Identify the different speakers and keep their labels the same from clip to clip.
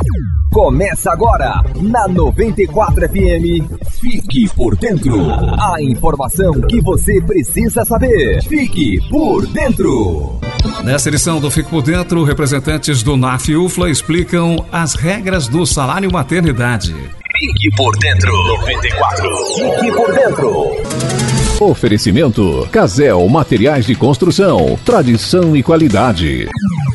Speaker 1: Começa agora, na 94 FM, Fique por Dentro. A informação que você precisa saber. Fique por Dentro.
Speaker 2: Nesta edição do Fique por Dentro, representantes do NAF-UFLA explicam as regras do salário maternidade.
Speaker 1: Fique por Dentro. 94. Fique por Dentro.
Speaker 3: Oferecimento: Casel Materiais de Construção, tradição e qualidade.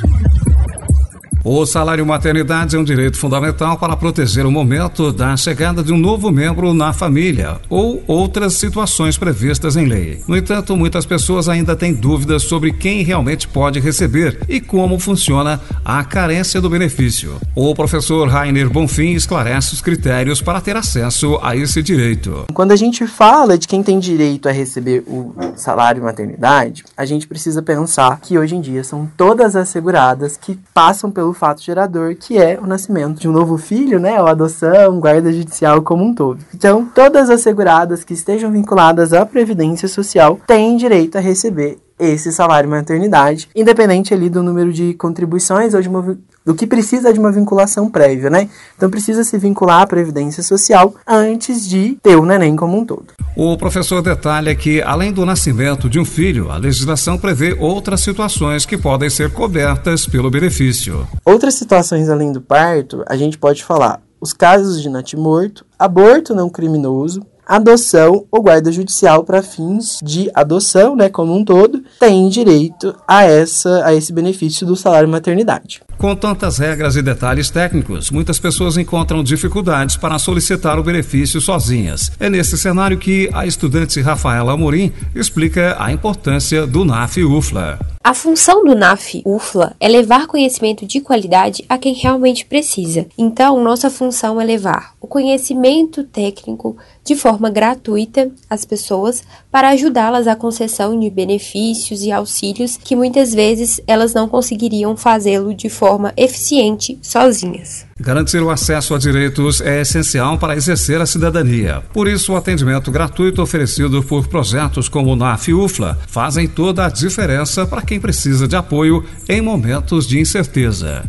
Speaker 2: O salário maternidade é um direito fundamental para proteger o momento da chegada de um novo membro na família ou outras situações previstas em lei. No entanto, muitas pessoas ainda têm dúvidas sobre quem realmente pode receber e como funciona a carência do benefício. O professor Rainer Bonfim esclarece os critérios para ter acesso a esse direito.
Speaker 4: Quando a gente fala de quem tem direito a receber o salário maternidade, a gente precisa pensar que hoje em dia são todas as seguradas que passam pelo fato gerador, que é o nascimento de um novo filho, né, ou adoção, guarda judicial como um todo. Então, todas as seguradas que estejam vinculadas à Previdência Social têm direito a receber esse salário maternidade, independente ali do número de contribuições ou do que precisa de uma vinculação prévia, né? Então precisa se vincular à Previdência Social antes de ter o neném como um todo.
Speaker 2: O professor detalha que, além do nascimento de um filho, a legislação prevê outras situações que podem ser cobertas pelo benefício.
Speaker 4: Outras situações além do parto, a gente pode falar os casos de natimorto, aborto não criminoso, adoção ou guarda judicial para fins de adoção, né, como um todo, tem direito a esse benefício do salário maternidade.
Speaker 2: Com tantas regras e detalhes técnicos, muitas pessoas encontram dificuldades para solicitar o benefício sozinhas. É nesse cenário que a estudante Rafaela Amorim explica a importância do NAF-UFLA.
Speaker 5: A função do NAF-UFLA é levar conhecimento de qualidade a quem realmente precisa. Então, nossa função é levar o conhecimento técnico de forma gratuita às pessoas para ajudá-las à concessão de benefícios e auxílios que muitas vezes elas não conseguiriam fazê-lo de forma eficiente sozinhas.
Speaker 2: Garantir o acesso a direitos é essencial para exercer a cidadania. Por isso, o atendimento gratuito oferecido por projetos como o NAF-UFLA fazem toda a diferença para quem precisa de apoio em momentos de incerteza.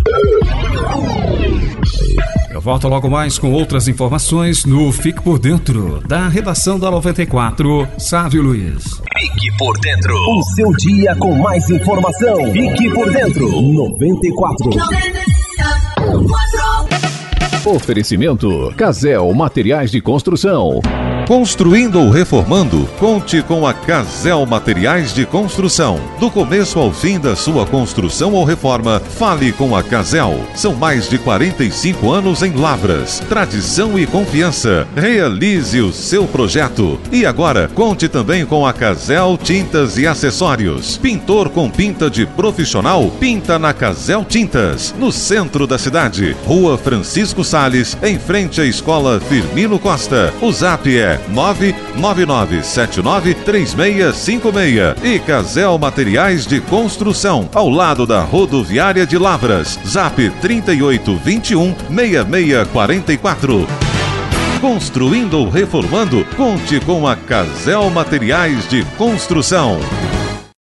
Speaker 2: Eu volto logo mais com outras informações no Fique por Dentro, da redação da 94, Sávio Luiz.
Speaker 1: Fique por Dentro. O seu dia com mais informação. Fique por Dentro. 94.
Speaker 3: Oferecimento: Casel Materiais de Construção.
Speaker 6: Construindo ou reformando? Conte com a Casel Materiais de Construção. Do começo ao fim da sua construção ou reforma, fale com a Casel. São mais de 45 anos em Lavras. Tradição e confiança. Realize o seu projeto. E agora, conte também com a Casel Tintas e Acessórios. Pintor com pinta de profissional? Pinta na Casel Tintas. No centro da cidade. Rua Francisco Salles, em frente à Escola Firmino Costa. O zap é 999793656 e Casel Materiais de Construção, ao lado da rodoviária de Lavras. Zap 38216644. Construindo ou reformando? Conte com a Casel Materiais de Construção.